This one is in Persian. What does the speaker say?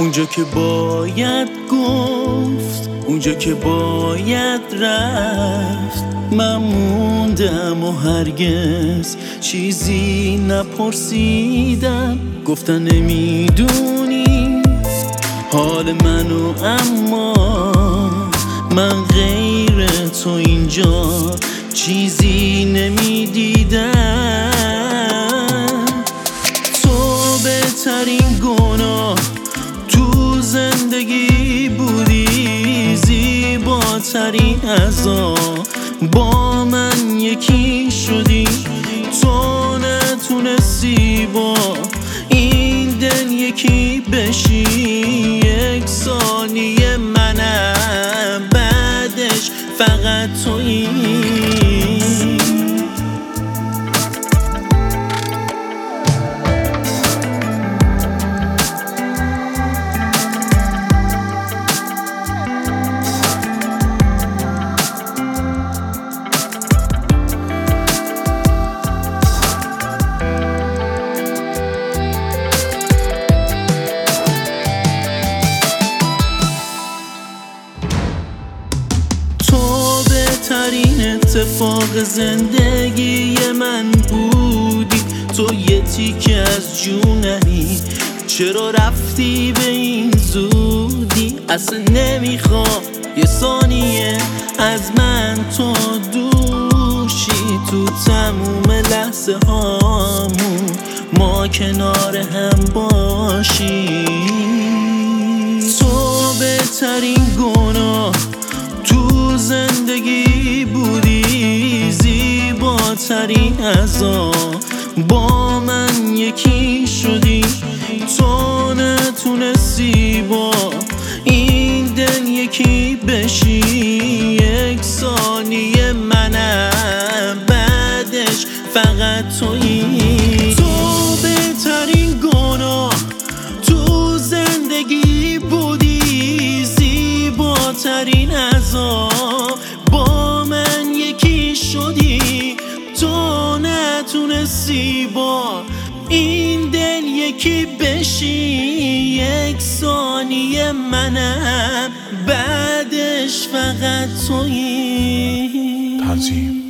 اونجا که باید گفت، اونجا که باید رفت، من موندم و هرگز چیزی نپرسیدم. گفتن نمیدونی حال منو، اما من غیر تو اینجا چیزی نمیدیدم. تو بهترین گناه تو زندگی بودی، زیباترین عذاب با من یکی شدی. تو نتونستی با این دل یکی بشی، یک ثانیه منم بعدش فقط تویی. بهترین اتفاق زندگی من بودی، تو یه تیکه از جونمی. چرا رفتی به این زودی؟ اصلا نمیخوام یه ثانیه از من تو دوشی. تو تموم لحظه هامون ما کنار هم باشی. تو بهترین گناه تو زندگی بودی، زیباترین عذاب با من یکی شدی. تو نتونستی با این دل یکی بشی، یک ثانیه منم بعدش فقط تویی. تو بهترین گناه تو زندگی بودی، زیباترین عذاب با من یکی شدی. تو نتونستی با این دل یکی بشی، یک ثانیه منم بعدش فقط تویی. تنظیم